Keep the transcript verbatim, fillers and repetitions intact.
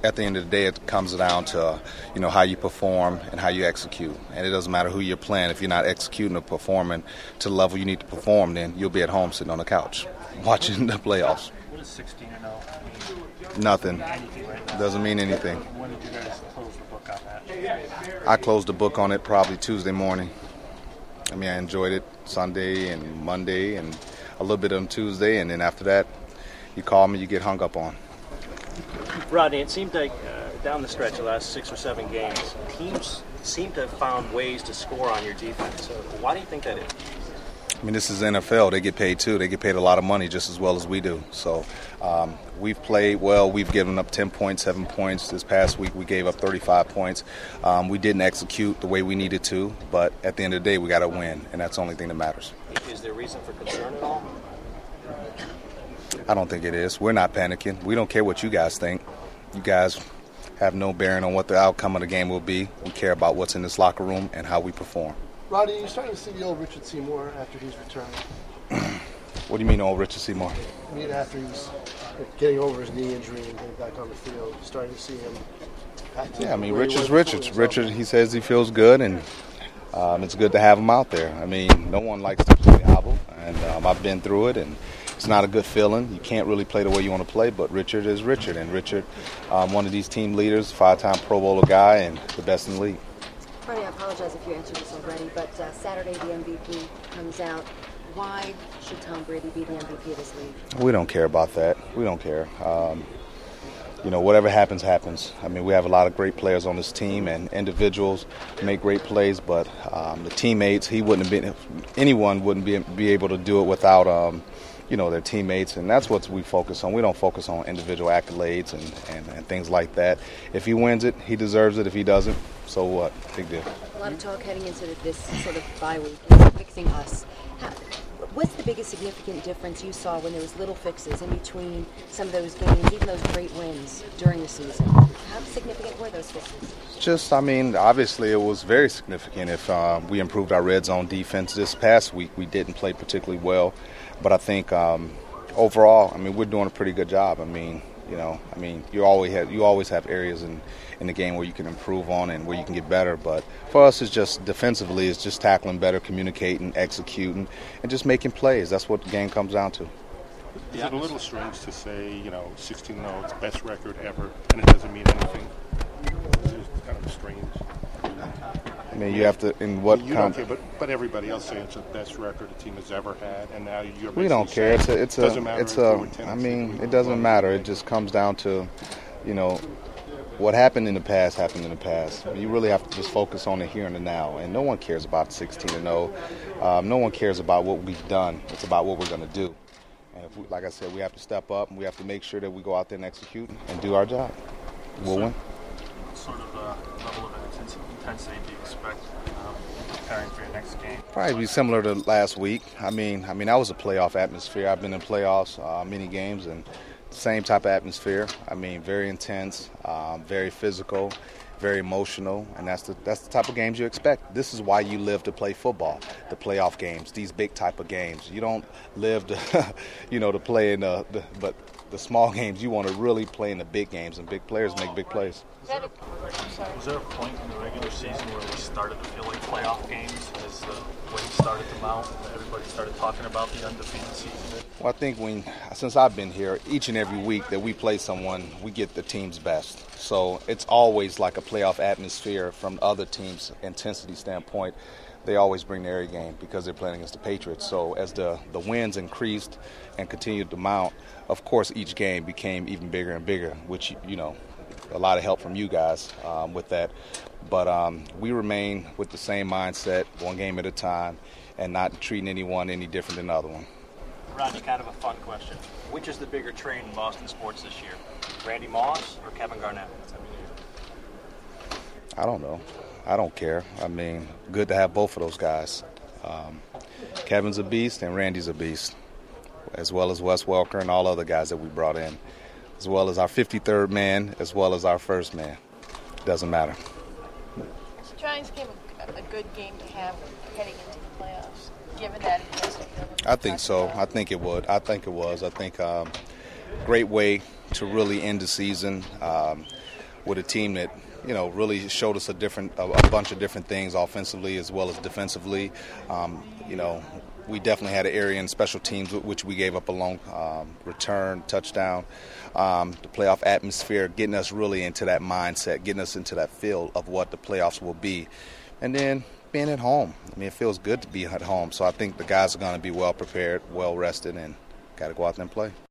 at the end of the day, it comes down to, you know, how you perform and how you execute. And it doesn't matter who you're playing. If you're not executing or performing to the level you need to perform, then you'll be at home sitting on the couch watching the playoffs. What does sixteen and oh mean? Nothing. Right, doesn't mean anything. When did you guys close the book on that? I closed the book on it probably Tuesday morning. I mean, I enjoyed it Sunday and Monday and a little bit on Tuesday, and then after that, you call me, you get hung up on. Rodney, it seemed like uh, down the stretch, the last six or seven games, teams seem to have found ways to score on your defense. So why do you think that is? I mean, this is the N F L. They get paid, too. They get paid a lot of money just as well as we do. So um, we've played well. We've given up ten points, seven points. This past week we gave up thirty-five points. Um, we didn't execute the way we needed to, but at the end of the day, we got to win, and that's the only thing that matters. Is there reason for concern at all? I don't think it is. We're not panicking. We don't care what you guys think. You guys have no bearing on what the outcome of the game will be. We care about what's in this locker room and how we perform. Rodney, you're starting to see the old Richard Seymour after he's returned. What do you mean, old Richard Seymour? I mean, after he's getting over his knee injury and getting back on the field, you're starting to see him. Yeah, I mean, Richard's Richard's. Richard, he says he feels good, and um, it's good to have him out there. I mean, no one likes to play hobble, and um, I've been through it, and it's not a good feeling. You can't really play the way you want to play, but Richard is Richard, and Richard, um, one of these team leaders, five-time Pro Bowler guy, and the best in the league. Rodney, I apologize if you answered this already, but uh, Saturday the M V P comes out. Why should Tom Brady be the M V P of this league? We don't care about that. We don't care. Um, you know, whatever happens, happens. I mean, we have a lot of great players on this team, and individuals make great plays, but um, the teammates, he wouldn't have been, anyone wouldn't be, be able to do it without, um, you know, their teammates, and that's what we focus on. We don't focus on individual accolades and, and, and things like that. If he wins it, he deserves it. If he doesn't, so what? Big deal. A lot of talk heading into this sort of bye week is fixing us. How, what's the biggest significant difference you saw when there was little fixes in between some of those games, even those great wins during the season? How significant were those fixes? Just, I mean, obviously it was very significant if um, we improved our red zone defense. This past week we didn't play particularly well, but I think um, overall, I mean, we're doing a pretty good job. I mean, you know, I mean, you always have you always have areas in, in the game where you can improve on and where you can get better. But for us, it's just defensively, it's just tackling better, communicating, executing, and just making plays. That's what the game comes down to. Is it a little strange to say, you know, sixteen and oh, it's best record ever, and it doesn't mean anything? It's kind of strange. I mean, you have to, in what you kind don't care, but, but everybody else saying it's the best record the team has ever had, and now you're we don't care. It's a, it's a, it's a, I mean, it doesn't matter. It just comes down to, you know, what happened in the past happened in the past. You really have to just focus on the here and the now, and no one cares about sixteen and oh. Um, no one cares about what we've done. It's about what we're going to do. And if we, like I said, we have to step up, and we have to make sure that we go out there and execute and do our job. We'll win. What sort of uh, level of intensity do you expect um, preparing for your next game? Probably be similar to last week. I mean, I mean, that was a playoff atmosphere. I've been in playoffs, uh, many games, and same type of atmosphere. I mean, very intense, um, very physical, very emotional, and that's the that's the type of games you expect. This is why you live to play football, the playoff games, these big type of games. You don't live to, you know, to play in the, the but the small games. You want to really play in the big games, and big players make big plays. Was there a point in the regular season where we started to feel like playoff games as the wins started to mount and everybody started talking about the undefeated season? Well, I think when, since I've been here, each and every week that we play someone, we get the team's best. So it's always like a playoff atmosphere from other teams' intensity standpoint. They always bring their A game because they're playing against the Patriots. So as the, the wins increased and continued to mount, of course, each game became even bigger and bigger, which, you know, a lot of help from you guys um, with that. But um, we remain with the same mindset, one game at a time, and not treating anyone any different than the other one. Rodney, kind of a fun question. Which is the bigger train in Boston sports this year, Randy Moss or Kevin Garnett? I don't know. I don't care. I mean, good to have both of those guys. Um, Kevin's a beast and Randy's a beast, as well as Wes Welker and all other guys that we brought in, as well as our fifty-third man, as well as our first man. Doesn't matter. So Giants game a, a good game to have heading into the playoffs, given that intensity? I think so. I think it would. I think it was. I think, um, great way to really end the season um, with a team that, you know, really showed us a different, a, a bunch of different things offensively as well as defensively. Um, you know, we definitely had an area in special teams which we gave up a long um, return touchdown. Um, the playoff atmosphere, getting us really into that mindset, getting us into that feel of what the playoffs will be, and then being at home. I mean, it feels good to be at home. So I think the guys are going to be well prepared, well rested, and got to go out there and play.